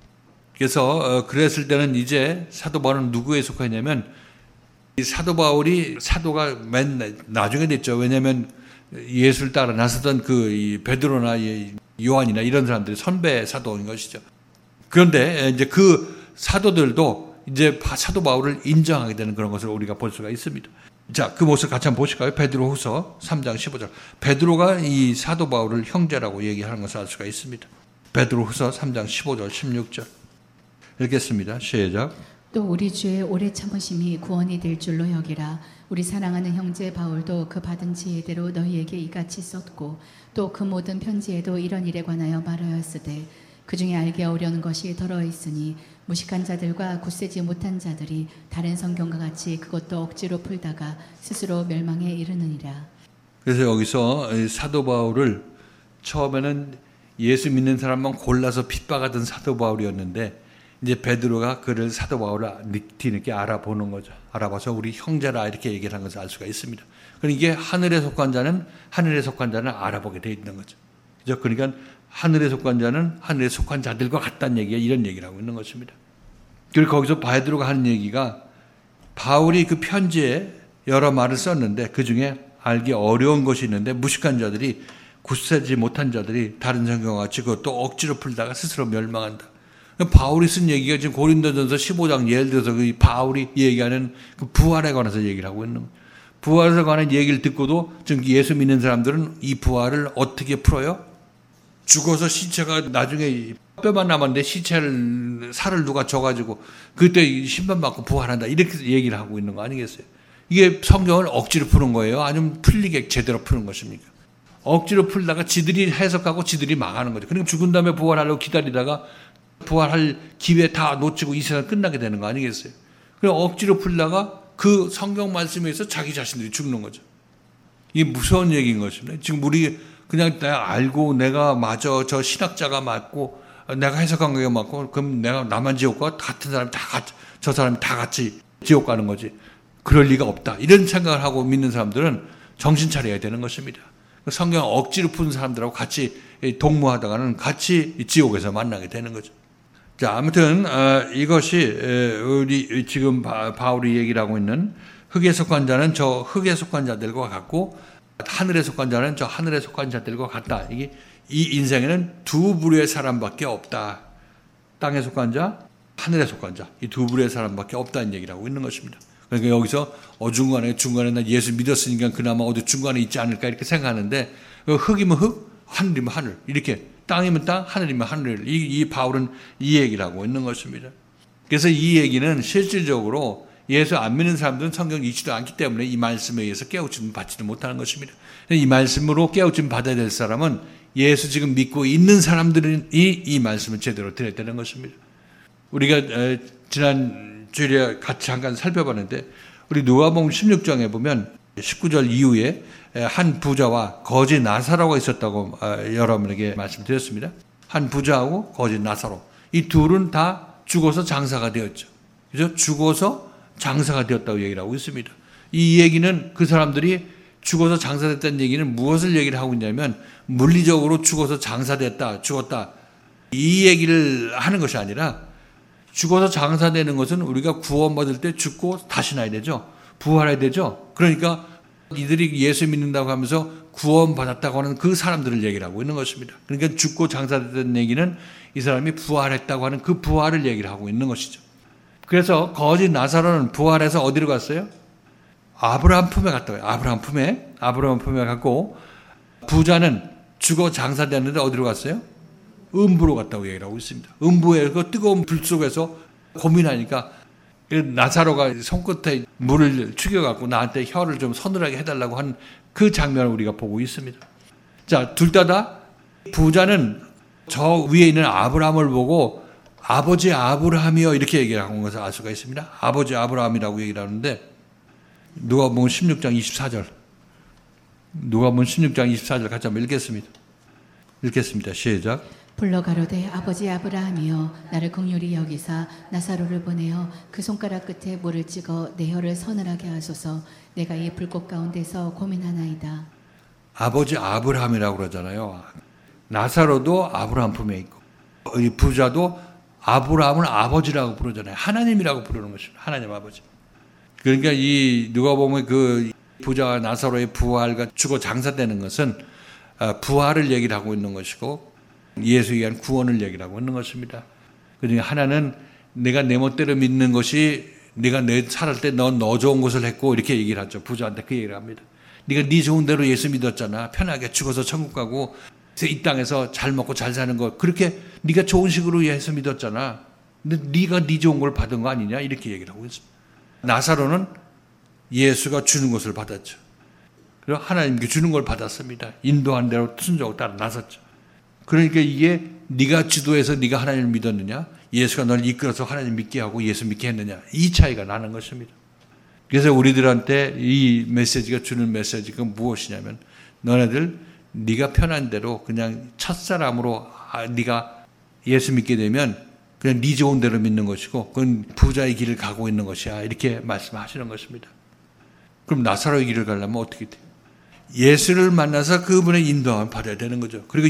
그래서 그랬을 때는 이제 사도 바울은 누구에 속하냐면 이 사도 바울이 사도가 맨 나중에 됐죠. 왜냐하면 예수를 따라 나서던 그 베드로나 요한이나 이런 사람들이 선배 사도인 것이죠. 그런데 이제 그 사도들도 이제 사도 바울을 인정하게 되는 그런 것을 우리가 볼 수가 있습니다. 자, 그 모습 같이 한번 보실까요? 베드로후서 3장 15절. 베드로가 이 사도 바울을 형제라고 얘기하는 것을 알 수가 있습니다. 베드로후서 3장 15절, 16절. 읽겠습니다. 시작. 또 우리 주의 오래 참으심이 구원이 될 줄로 여기라. 우리 사랑하는 형제 바울도 그 받은 지혜대로 너희에게 이같이 썼고 또 그 모든 편지에도 이런 일에 관하여 말하였으되 그 중에 알기 어려운 것이 더러 있으니 무식한 자들과 굳세지 못한 자들이 다른 성경과 같이 그것도 억지로 풀다가 스스로 멸망에 이르느니라. 그래서 여기서 사도 바울을 처음에는 예수 믿는 사람만 골라서 핍박하던 사도 바울이었는데 이제 베드로가 그를 사도 바울을 뒤늦게 알아보는 거죠. 알아봐서 우리 형제라 이렇게 얘기를 한 것을 알 수가 있습니다. 그러니까 이게 하늘에 속한 자는 알아보게 돼 있는 거죠. 그죠? 그러니까 하늘에 속한 자는 하늘에 속한 자들과 같다는 얘기가 이런 얘기를 하고 있는 것입니다. 그리고 거기서 베드로가 하는 얘기가 바울이 그 편지에 여러 말을 썼는데 그 중에 알기 어려운 것이 있는데 무식한 자들이 굳세지 못한 자들이 다른 성경과 같이 그것도 억지로 풀다가 스스로 멸망한다. 바울이 쓴 얘기가 지금 고린도전서 15장 예를 들어서 그 바울이 얘기하는 그 부활에 관해서 얘기를 하고 있는 거예요. 부활에 관한 얘기를 듣고도 지금 예수 믿는 사람들은 이 부활을 어떻게 풀어요? 죽어서 시체가 나중에 뼈만 남았는데 살을 누가 져가지고 그때 심판받고 부활한다 이렇게 얘기를 하고 있는 거 아니겠어요? 이게 성경을 억지로 푸는 거예요? 아니면 풀리게 제대로 푸는 것입니까? 억지로 풀다가 지들이 해석하고 지들이 망하는 거죠. 그러니까 죽은 다음에 부활하려고 기다리다가 부활할 기회 다 놓치고 이 세상 끝나게 되는 거 아니겠어요? 그냥 억지로 풀다가 그 성경 말씀에서 자기 자신들이 죽는 거죠. 이게 무서운 얘기인 것입니다. 지금 우리 그냥 내가 알고 내가 맞아 저 신학자가 맞고 내가 해석한 게 맞고 그럼 내가 나만 지옥 가 같은 사람 다 같이 저 사람이 다 같이 지옥 가는 거지. 그럴 리가 없다. 이런 생각을 하고 믿는 사람들은 정신 차려야 되는 것입니다. 성경 억지로 푸는 사람들하고 같이 동무하다가는 같이 지옥에서 만나게 되는 거죠. 자, 아무튼 이것이 우리 지금 바울이 얘기를 하고 있는 흙에 속한 자는 저 흙에 속한 자들과 같고 하늘에 속한 자는 저 하늘에 속한 자들과 같다. 이게 이 인생에는 두 부류의 사람밖에 없다. 땅에 속한 자, 하늘에 속한 자. 이 두 부류의 사람밖에 없다는 얘기를 하고 있는 것입니다. 그러니까 여기서 중간에 나 예수 믿었으니까 그나마 어디 중간에 있지 않을까 이렇게 생각하는데 흙이면 흙, 하늘이면 하늘 이렇게 땅이면 땅, 하늘이면 하늘. 이 바울은 이 얘기를 하고 있는 것입니다. 그래서 이 얘기는 실질적으로 예수 안 믿는 사람들은 성경 읽지도 않기 때문에 이 말씀에 의해서 깨우침 받지도 못하는 것입니다. 이 말씀으로 깨우침 받아야 될 사람은 예수 지금 믿고 있는 사람들이 이 말씀을 제대로 들어야 되는 것입니다. 우리가 지난 주일에 같이 잠깐 살펴봤는데 우리 누가복음 16장에 보면 19절 이후에 한 부자와 거지 나사로가 있었다고 여러분에게 말씀드렸습니다. 한 부자하고 거지 나사로. 이 둘은 다 죽어서 장사가 되었죠. 그래서 죽어서 장사가 되었다고 얘기를 하고 있습니다. 이 얘기는 그 사람들이 죽어서 장사됐다는 얘기는 무엇을 얘기를 하고 있냐면 물리적으로 죽어서 장사됐다, 죽었다. 이 얘기를 하는 것이 아니라 죽어서 장사되는 것은 우리가 구원받을 때 죽고 다시 나야 되죠. 부활해야 되죠. 그러니까 이들이 예수 믿는다고 하면서 구원받았다고 하는 그 사람들을 얘기를 하고 있는 것입니다. 그러니까 죽고 장사됐다는 얘기는 이 사람이 부활했다고 하는 그 부활을 얘기를 하고 있는 것이죠. 그래서 거지 나사로는 부활해서 어디로 갔어요? 아브라함 품에 갔다 와요. 아브라함 품에 갔고 부자는 죽어 장사되었는데 어디로 갔어요? 음부로 갔다고 얘기를 하고 있습니다. 음부에 그 뜨거운 불 속에서 고민하니까 나사로가 손끝에 물을 죽여갖고 나한테 혀를 좀 서늘하게 해달라고 한 그 장면을 우리가 보고 있습니다. 자, 둘 다 부자는 저 위에 있는 아브라함을 보고 아버지 아브라함이요 이렇게 얘기를 한 것을 알 수가 있습니다. 아버지 아브라함이라고 얘기를 하는데 누가복음 16장 24절 누가복음 16장 24절 같이 한번 읽겠습니다. 시작. 불러 가로되 아버지 아브라함이여 나를 긍휼히 여기사 나사로를 보내어 그 손가락 끝에 물을 찍어 내 혀를 서늘하게 하소서. 내가 이 불꽃 가운데서 고민하나이다. 아버지 아브라함이라고 그러잖아요. 나사로도 아브라함 품에 있고 이 부자도 아브라함을 아버지라고 부르잖아요. 하나님이라고 부르는 것입니다. 하나님 아버지. 그러니까 이 누가 보면 그 부자와 나사로의 부활과 죽어 장사되는 것은 부활을 얘기를 하고 있는 것이고 예수에 의한 구원을 얘기를 하고 있는 것입니다. 그러니까 하나는 내가 내 멋대로 믿는 것이 네가 내 살을 때 넌 너 좋은 것을 했고 이렇게 얘기를 하죠. 부자한테 그 얘기를 합니다. 네가 네 좋은 대로 예수 믿었잖아. 편하게 죽어서 천국 가고 이 땅에서 잘 먹고 잘 사는 거 그렇게 네가 좋은 식으로 예수 믿었잖아. 근데 네가 네 좋은 걸 받은 거 아니냐 이렇게 얘기를 하고 있습니다. 나사로는 예수가 주는 것을 받았죠. 그리고 하나님께 주는 걸 받았습니다. 인도한 대로 순종하고 따라 나섰죠. 그러니까 이게 네가 지도해서 네가 하나님을 믿었느냐 예수가 널 이끌어서 하나님 믿게 하고 예수 믿게 했느냐 이 차이가 나는 것입니다. 그래서 우리들한테 이 메시지가 주는 메시지가 무엇이냐면 너네들 네가 편한 대로 그냥 첫사람으로 네가 예수 믿게 되면 그냥 네 좋은 대로 믿는 것이고 그건 부자의 길을 가고 있는 것이야 이렇게 말씀하시는 것입니다. 그럼 나사로의 길을 가려면 어떻게 돼요? 예수를 만나서 그분의 인도함을 받아야 되는 거죠. 그리고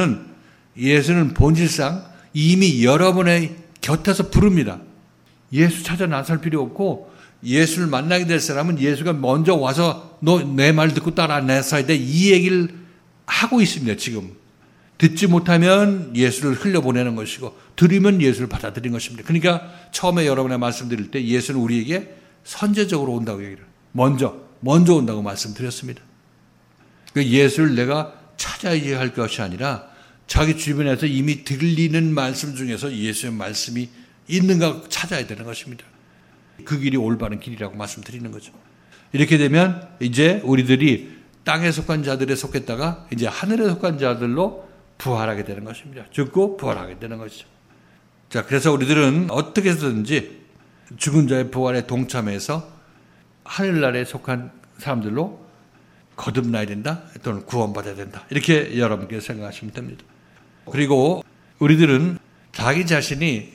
예수는 본질상 이미 여러분의 곁에서 부릅니다. 예수 찾아 나설 필요 없고 예수를 만나게 될 사람은 예수가 먼저 와서 너 내 말 듣고 따라 나서야 돼 이 얘기를 하고 있습니다. 지금 듣지 못하면 예수를 흘려보내는 것이고 들으면 예수를 받아들인 것입니다. 그러니까 처음에 여러분의 말씀드릴 때 예수는 우리에게 선제적으로 온다고 얘기를 먼저 온다고 말씀드렸습니다. 예수를 내가 찾아야 할 것이 아니라 자기 주변에서 이미 들리는 말씀 중에서 예수의 말씀이 있는가 찾아야 되는 것입니다. 그 길이 올바른 길이라고 말씀드리는 거죠. 이렇게 되면 이제 우리들이 땅에 속한 자들에 속했다가 이제 하늘에 속한 자들로 부활하게 되는 것입니다. 죽고 부활하게 되는 것이죠. 자, 그래서 우리들은 어떻게 해서든지 죽은 자의 부활에 동참해서 하늘나라에 속한 사람들로 거듭나야 된다 또는 구원받아야 된다 이렇게 여러분께 생각하시면 됩니다. 그리고 우리들은 자기 자신이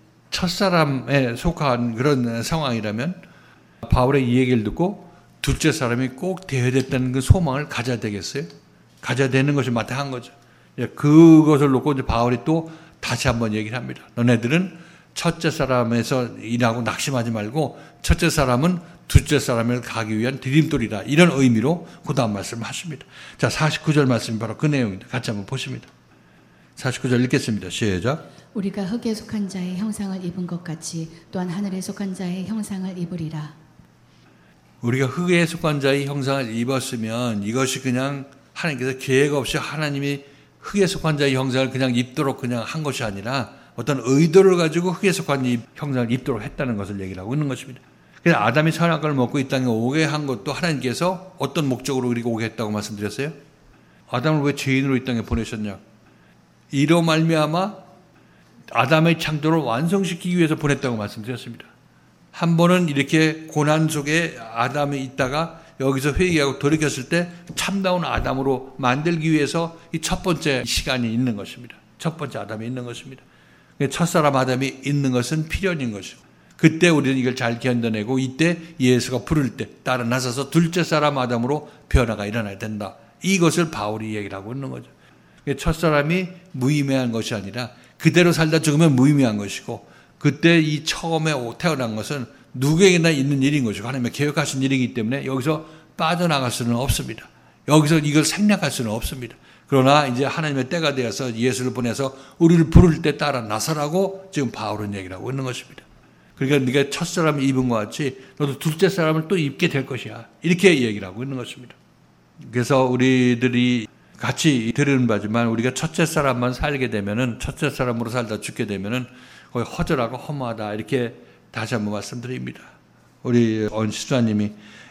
첫사람에 속한 그런 상황이라면 바울의 이 얘기를 듣고 둘째 사람이 꼭 되어야 됐다는 그 소망을 가져야 되겠어요? 가져야 되는 것이 마땅한 거죠. 그것을 놓고 이제 바울이 또 다시 한번 얘기를 합니다. 너네들은 첫째 사람에서 일하고 낙심하지 말고 첫째 사람은 둘째 사람을 가기 위한 디딤돌이다. 이런 의미로 그 다음 말씀을 하십니다. 자, 49절 말씀이 바로 그 내용입니다. 같이 한번 보십니다. 49절 읽겠습니다. 시작. 우리가 흙에 속한 자의 형상을 입은 것 같이 또한 하늘에 속한 자의 형상을 입으리라. 우리가 흙에 속한 자의 형상을 입었으면 이것이 그냥 하나님께서 계획 없이 하나님이 흙에 속한 자의 형상을 그냥 입도록 그냥 한 것이 아니라 어떤 의도를 가지고 흙에 속한 이 형상을 입도록 했다는 것을 얘기를 하고 있는 것입니다. 그래서 아담이 선악과를 걸 먹고 이 땅에 오게 한 것도 하나님께서 어떤 목적으로 그리고 오게 했다고 말씀드렸어요? 아담을 왜 죄인으로 이 땅에 보내셨냐? 이로 말미암아 아담의 창조를 완성시키기 위해서 보냈다고 말씀드렸습니다. 한 번은 이렇게 고난 속에 아담이 있다가 여기서 회개하고 돌이켰을 때 참다운 아담으로 만들기 위해서 이 첫 번째 시간이 있는 것입니다. 첫 번째 아담이 있는 것입니다. 첫사람 아담이 있는 것은 필연인 것이고, 그때 우리는 이걸 잘 견뎌내고 이때 예수가 부를 때 따라 나서서 둘째 사람 아담으로 변화가 일어나야 된다. 이것을 바울이 얘기를 하고 있는 거죠. 첫사람이 무의미한 것이 아니라 그대로 살다 죽으면 무의미한 것이고, 그때 이 처음에 태어난 것은 누구에게나 있는 일인 것이고 하나님의 계획하신 일이기 때문에 여기서 빠져나갈 수는 없습니다. 여기서 이걸 생략할 수는 없습니다. 그러나 이제 하나님의 때가 되어서 예수를 보내서 우리를 부를 때 따라 나서라고 지금 바울은 얘기를 하고 있는 것입니다. 그러니까 네가 첫사람을 입은 것 같이 너도 둘째 사람을 또 입게 될 것이야. 이렇게 얘기를 하고 있는 것입니다. 그래서 우리들이 같이 들은 바지만 우리가 첫째 사람만 살게 되면은, 첫째 사람으로 살다 죽게 되면은 거의 허전하고 허무하다. 이렇게 다시 한번 말씀드립니다. 우리 원시수사님이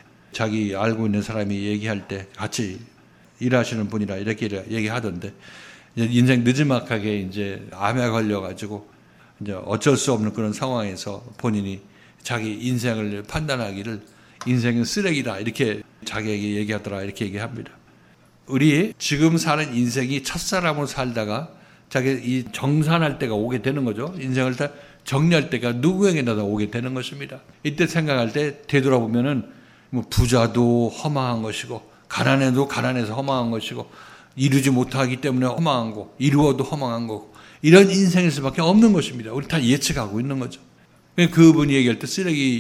자기 알고 있는 사람이 얘기할 때 같이 일하시는 분이라 이렇게 얘기하던데, 이제 인생 늦지막하게 이제 암에 걸려가지고 이제 어쩔 수 없는 그런 상황에서 본인이 자기 인생을 판단하기를 인생은 쓰레기다 이렇게 자기에게 얘기하더라 이렇게 얘기합니다. 우리 지금 사는 인생이 첫사람으로 살다가 자기 이 정산할 때가 오게 되는 거죠. 인생을 다 정리할 때가 누구에게나 다 오게 되는 것입니다. 이때 생각할 때 되돌아보면은 뭐 부자도 허망한 것이고, 가난해도 가난해서 허망한 것이고, 이루지 못하기 때문에 허망한 거, 이루어도 허망한 거고, 이런 인생일 수밖에 없는 것입니다. 우리 다 예측하고 있는 거죠. 그분이 얘기할 때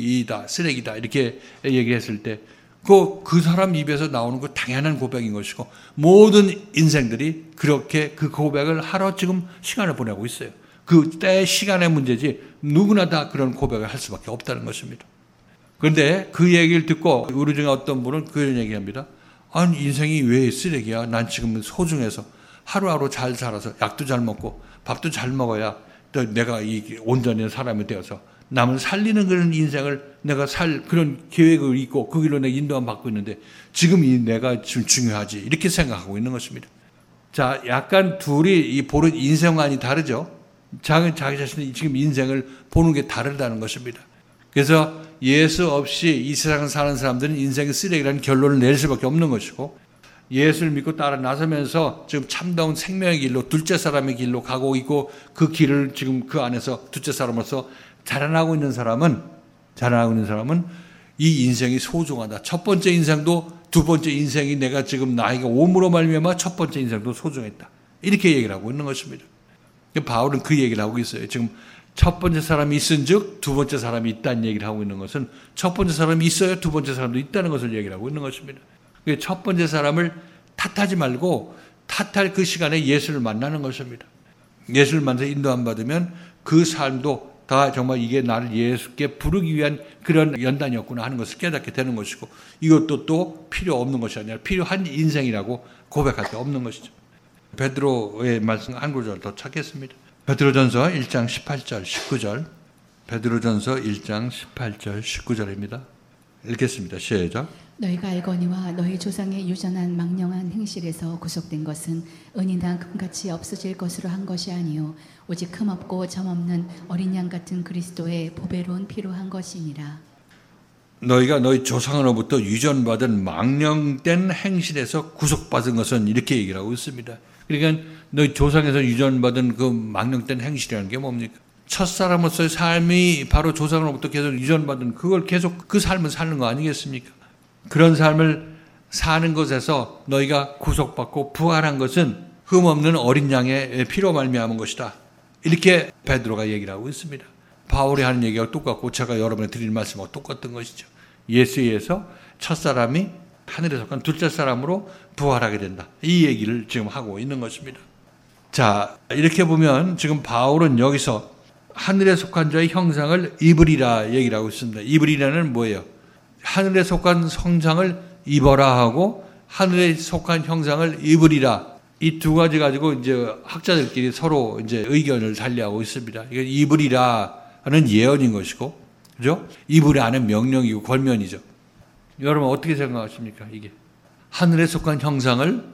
쓰레기다 이렇게 얘기했을 때 그 사람 입에서 나오는 거 당연한 고백인 것이고, 모든 인생들이 그렇게 그 고백을 하러 지금 시간을 보내고 있어요. 그때 시간의 문제지 누구나 다 그런 고백을 할 수밖에 없다는 것입니다. 그런데 그 얘기를 듣고 우리 중에 어떤 분은 그런 얘기합니다. 아니 인생이 왜 쓰레기야? 난 지금 소중해서 하루하루 잘 살아서 약도 잘 먹고 밥도 잘 먹어야 또 내가 이 온전한 사람이 되어서 남을 살리는 그런 인생을 내가 살 그런 계획을 있고 그 길로 내가 인도함 받고 있는데 지금 이 내가 지금 중요하지 이렇게 생각하고 있는 것입니다. 자, 약간 둘이 이 보는 인생관이 다르죠. 자기 자신이 지금 인생을 보는 게 다르다는 것입니다. 그래서 예수 없이 이 세상을 사는 사람들은 인생이 쓰레기라는 결론을 낼 수밖에 없는 것이고, 예수를 믿고 따라 나서면서 지금 참다운 생명의 길로 둘째 사람의 길로 가고 있고, 그 길을 지금 그 안에서 둘째 사람으로서 자라나고 있는 사람은 이 인생이 소중하다. 첫 번째 인생도 두 번째 인생이 내가 지금 나이가 오므로 말미암아 첫 번째 인생도 소중했다. 이렇게 얘기를 하고 있는 것입니다. 바울은 그 얘기를 하고 있어요. 지금 첫 번째 사람이 있은즉 두 번째 사람이 있다는 얘기를 하고 있는 것은 첫 번째 사람이 있어야 두 번째 사람도 있다는 것을 얘기를 하고 있는 것입니다. 첫 번째 사람을 탓하지 말고 탓할 그 시간에 예수를 만나는 것입니다. 예수를 만나서 인도함 받으면 그 삶도 다 정말 이게 나를 예수께 부르기 위한 그런 연단이었구나 하는 것을 깨닫게 되는 것이고, 이것도 또 필요 없는 것이 아니라 필요한 인생이라고 고백할 수 없는 것이죠. 베드로의 말씀 한 구절 더 찾겠습니다. 베드로전서 1장 18절 19절. 베드로전서 1장 18절 19절입니다. 읽겠습니다. 시작. 너희가 알거니와 너희 조상의 유전한 망령한 행실에서 구속된 것은 은이나 금같이 없어질 것으로 한 것이 아니요 오직 흠없고 점없는 어린 양 같은 그리스도의 보배로운 피로 한 것이니라. 너희가 너희 조상으로부터 유전받은 망령된 행실에서 구속받은 것은 이렇게 얘기를 하고 있습니다. 그러니까 너희 조상에서 유전받은 그 망령된 행실이라는 게 뭡니까? 첫사람으로서의 삶이 바로 조상으로부터 계속 유전받은 그걸 계속 그 삶을 사는 거 아니겠습니까? 그런 삶을 사는 것에서 너희가 구속받고 부활한 것은 흠없는 어린 양의 피로 말미암은 것이다. 이렇게 베드로가 얘기를 하고 있습니다. 바울이 하는 얘기가 똑같고 제가 여러분에 드릴 말씀하고 똑같은 것이죠. 예수에 의해서 첫사람이 하늘에 속한 둘째 사람으로 부활하게 된다. 이 얘기를 지금 하고 있는 것입니다. 자, 이렇게 보면 지금 바울은 여기서 하늘에 속한 자의 형상을 입으리라 얘기를 하고 있습니다. 입으리라는 뭐예요? 하늘에 속한 형상을 입어라 하고 하늘에 속한 형상을 입으리라 이 두 가지 가지고 이제 학자들끼리 서로 이제 의견을 달리하고 있습니다. 이게 이불이라는 예언인 것이고, 그죠? 이불이라는 명령이고 권면이죠. 여러분 어떻게 생각하십니까? 이게 하늘에 속한 형상을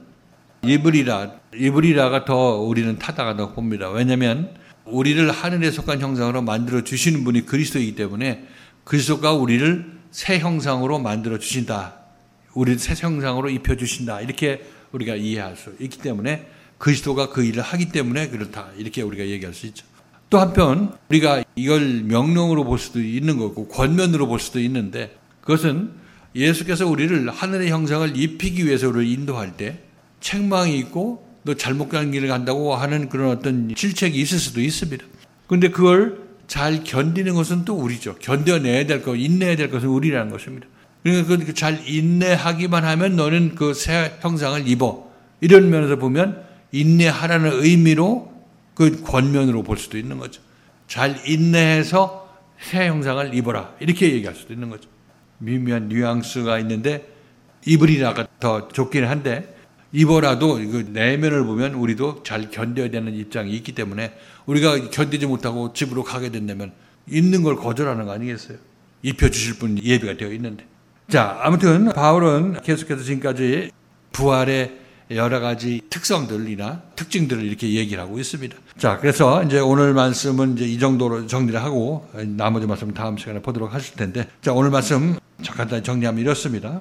이불이라가 더 우리는 타당하다고 봅니다. 왜냐하면 우리를 하늘에 속한 형상으로 만들어 주시는 분이 그리스도이기 때문에 그리스도가 우리를 새 형상으로 만들어 주신다. 우리를 새 형상으로 입혀 주신다. 이렇게 우리가 이해할 수 있기 때문에 그리스도가 그 일을 하기 때문에 그렇다. 이렇게 우리가 얘기할 수 있죠. 또 한편 우리가 이걸 명령으로 볼 수도 있는 거고 권면으로 볼 수도 있는데 그것은 예수께서 우리를 하늘의 형상을 입히기 위해서 우리를 인도할 때 책망이 있고 또 잘못 가는 길을 간다고 하는 그런 어떤 질책이 있을 수도 있습니다. 그런데 그걸 잘 견디는 것은 또 우리죠. 견뎌내야 될 것, 인내해야 될 것은 우리라는 것입니다. 그러니까 그 잘 인내하기만 하면 너는 그 새 형상을 입어. 이런 면에서 보면 인내하라는 의미로 그 권면으로 볼 수도 있는 거죠. 잘 인내해서 새 형상을 입어라. 이렇게 얘기할 수도 있는 거죠. 미묘한 뉘앙스가 있는데 입으리라가 더 좋긴 한데 입어라도 그 내면을 보면 우리도 잘 견뎌야 되는 입장이 있기 때문에 우리가 견디지 못하고 집으로 가게 된다면 입는 걸 거절하는 거 아니겠어요? 입혀주실 분 예비가 되어 있는데. 자, 아무튼 바울은 계속해서 지금까지 부활의 여러 가지 특성들이나 특징들을 이렇게 얘기를 하고 있습니다. 자, 그래서 이제 오늘 말씀은 이제 이 정도로 정리를 하고 나머지 말씀 다음 시간에 보도록 하실 텐데, 자, 오늘 말씀 간단히 정리하면 이렇습니다.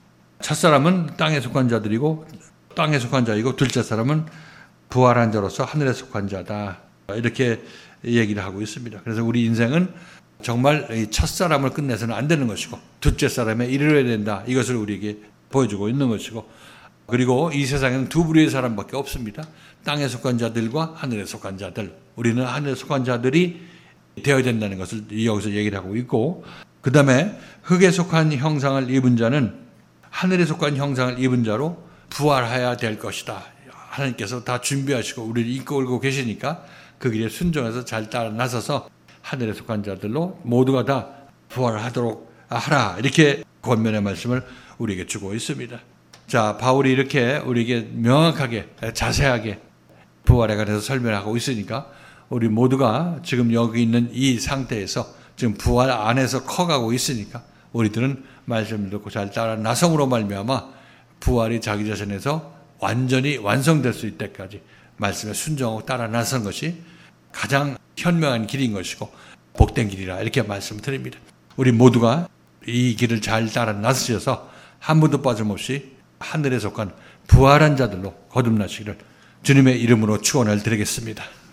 첫사람은 땅에 속한 자들이고 땅에 속한 자이고 둘째 사람은 부활한 자로서 하늘에 속한 자다. 이렇게 얘기를 하고 있습니다. 그래서 우리 인생은 정말 첫사람을 끝내서는 안 되는 것이고 둘째 사람에 이르러야 된다. 이것을 우리에게 보여주고 있는 것이고 그리고 이 세상에는 두 부류의 사람밖에 없습니다. 땅에 속한 자들과 하늘에 속한 자들. 우리는 하늘에 속한 자들이 되어야 된다는 것을 여기서 얘기를 하고 있고 그 다음에 흙에 속한 형상을 입은 자는 하늘에 속한 형상을 입은 자로 부활해야 될 것이다. 하나님께서 다 준비하시고 우리를 이끌고 계시니까 그 길에 순종해서 잘 따라 나서서 하늘에 속한 자들로 모두가 다 부활하도록 하라. 이렇게 권면의 말씀을 우리에게 주고 있습니다. 자, 바울이 이렇게 우리에게 명확하게 자세하게 부활에 관해서 설명하고 있으니까 우리 모두가 지금 여기 있는 이 상태에서 지금 부활 안에서 커가고 있으니까 우리들은 말씀을 듣고 잘 따라 나성으로 말미암아 부활이 자기 자신에서 완전히 완성될 수 있을 때까지 말씀에 순종하고 따라 나선 것이 가장 현명한 길인 것이고 복된 길이라 이렇게 말씀드립니다. 우리 모두가 이 길을 잘 따라 나서셔서 한 분도 빠짐없이 하늘에 속한 부활한 자들로 거듭나시기를 주님의 이름으로 축원을 드리겠습니다.